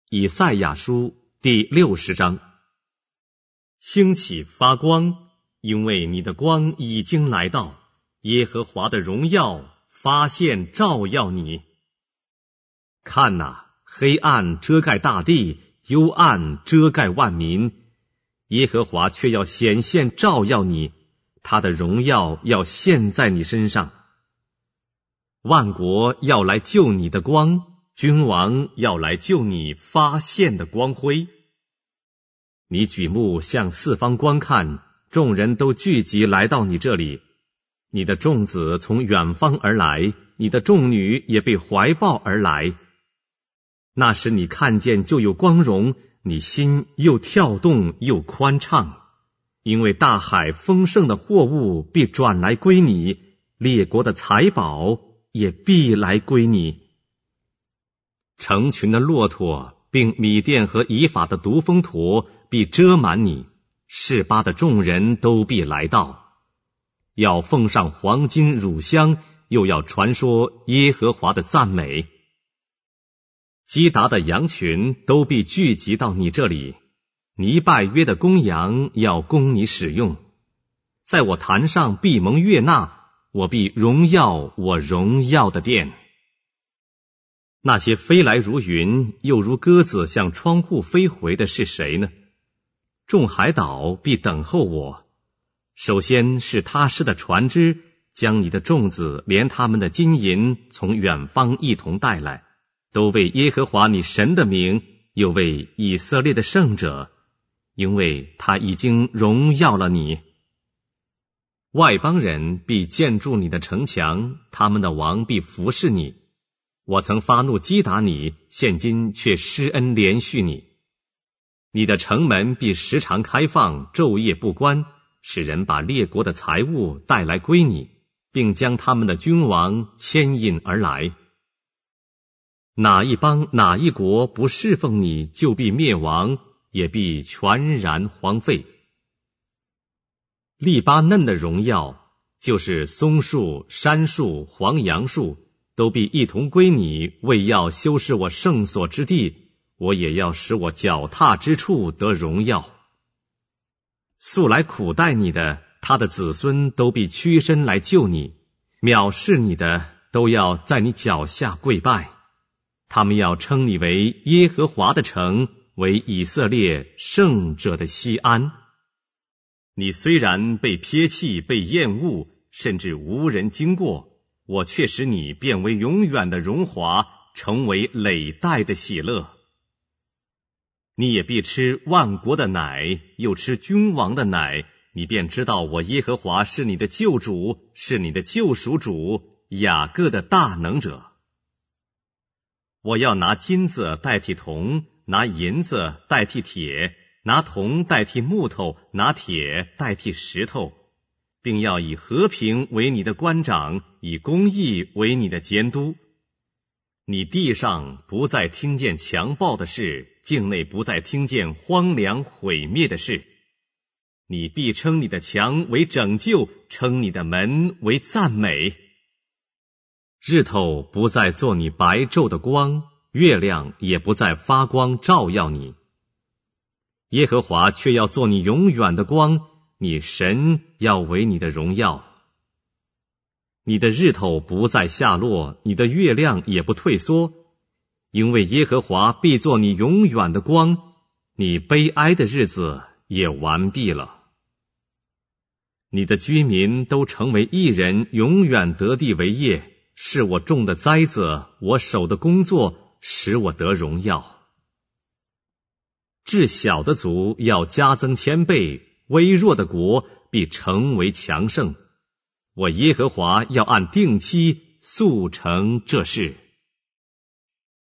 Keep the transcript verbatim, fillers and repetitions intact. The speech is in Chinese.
以赛亚书第六十章。兴起发光，因为你的光已经来到，耶和华的荣耀发现照耀你。看哪，黑暗遮盖大地，幽暗遮盖万民，耶和华却要显现照耀你，他的荣耀要现在你身上。万国要来救你的光，君王要来救你发现的光辉。你举目向四方观看，众人都聚集来到你这里。你的众子从远方而来，你的众女也被怀抱而来。那时你看见就有光荣，你心又跳动又宽畅，因为大海丰盛的货物必转来归你，列国的财宝也必来归你。成群的骆驼并米甸和以法的独峰驼必遮满你，示巴的众人都必来到，要奉上黄金乳香，又要传说耶和华的赞美。基达的羊群都必聚集到你这里，尼拜约的公羊要供你使用。在我坛上必蒙悦纳，我必荣耀我荣耀的殿。那些飞来如云，又如鸽子向窗户飞回的是谁呢？众海岛必等候我。首先是他施的船只，将你的众子连他们的金银从远方一同带来，都为耶和华你神的名，又为以色列的圣者，因为他已经荣耀了你。外邦人必建筑你的城墙，他们的王必服侍你。我曾发怒击打你，现今却施恩连续你。你的城门必时常开放，昼夜不关，使人把列国的财物带来归你，并将他们的君王牵引而来。哪一邦哪一国不侍奉你，就必灭亡，也必全然荒废。利巴嫩的荣耀，就是松树、杉树、黄杨树，都必一同归你，为要修饰我圣所之地，我也要使我脚踏之处得荣耀。素来苦待你的，他的子孙都必屈身来救你，藐视你的都要在你脚下跪拜。他们要称你为耶和华的城，为以色列圣者的锡安。你虽然被撇弃，被厌恶，甚至无人经过，我却使你变为永远的荣华，成为累代的喜乐。你也必吃万国的奶，又吃君王的奶，你便知道我耶和华是你的救主，是你的救赎主，雅各的大能者。我要拿金子代替铜，拿银子代替铁，拿铜代替木头，拿铁代替石头，并要以和平为你的官长，以公义为你的监督。你地上不再听见强暴的事，境内不再听见荒凉毁灭的事。你必称你的墙为拯救，称你的门为赞美。日头不再做你白昼的光，月亮也不再发光照耀你。耶和华却要做你永远的光，你神要为你的荣耀。你的日头不再下落，你的月亮也不退缩，因为耶和华必做你永远的光，你悲哀的日子也完毕了。你的居民都成为义人，永远得地为业，是我种的栽子，我手的工作，使我得荣耀。至小的族要加增千倍，微弱的国必成为强盛。我耶和华要按定期速成这事。